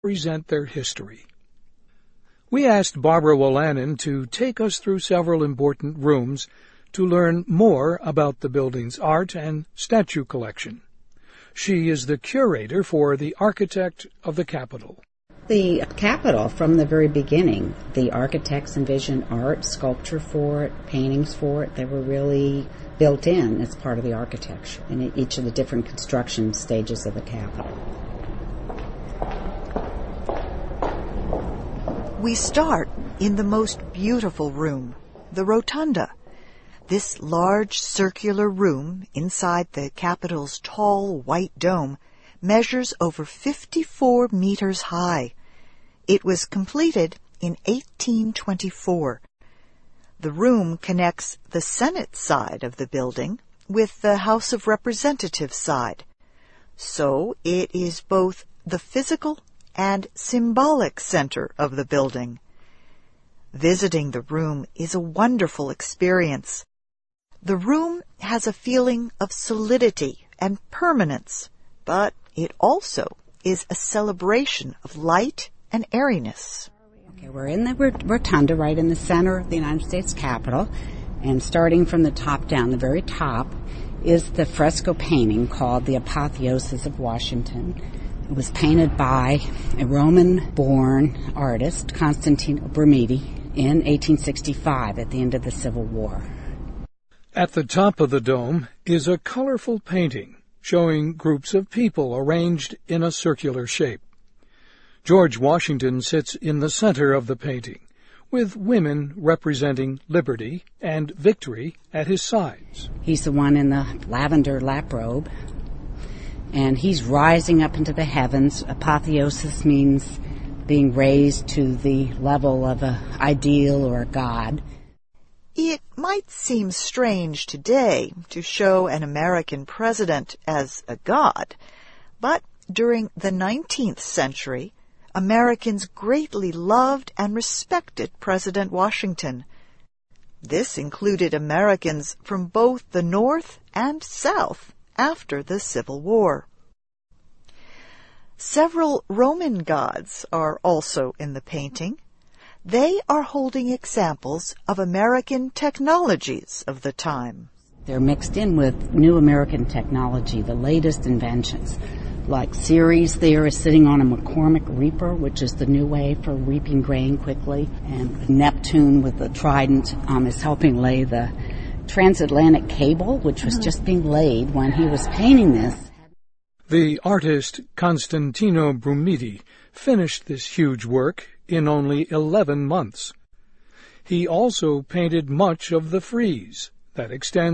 present their history. We asked Barbara Wolanin to take us through several important rooms to learn more about the building's art and statue collection. She is the curator for the Architect of the Capitol. The Capitol, from the very beginning, the architects envisioned art, sculpture for it, paintings for it. They were really built in as part of the architecture in each of the different construction stages of the Capitol. We start in the most beautiful room, the Rotunda. This large circular room inside the Capitol's tall white dome measures over 54 meters high. It was completed in 1824. The room connects the Senate side of the building with the House of Representatives side. So it is both the physical and symbolic center of the building. Visiting the room is a wonderful experience. The room has a feeling of solidity and permanence, but it also is a celebration of light and airiness. Okay, we're in the Rotunda, right in the center of the United States Capitol, and starting from the top down, the very top, is the fresco painting called The Apotheosis of Washington. It was painted by a Roman-born artist, Constantino Brumidi, in 1865 at the end of the Civil War. At the top of the dome is a colorful painting showing groups of people arranged in a circular shape. George Washington sits in the center of the painting, with women representing liberty and victory at his sides. He's the one in the lavender lap robe, and he's rising up into the heavens. Apotheosis means being raised to the level of an ideal or a god. It might seem strange today to show an American president as a god, but during the 19th century, Americans greatly loved and respected President Washington. This included Americans from both the North and South after the Civil War. Several Roman gods are also in the painting. They are holding examples of American technologies of the time. They're mixed in with new American technology, the latest inventions. Like Ceres there is sitting on a McCormick reaper, which is the new way for reaping grain quickly. And Neptune with the trident is helping lay the transatlantic cable, which was just being laid when he was painting this. The artist Constantino Brumidi finished this huge work in only 11 months. He also painted much of the frieze that extends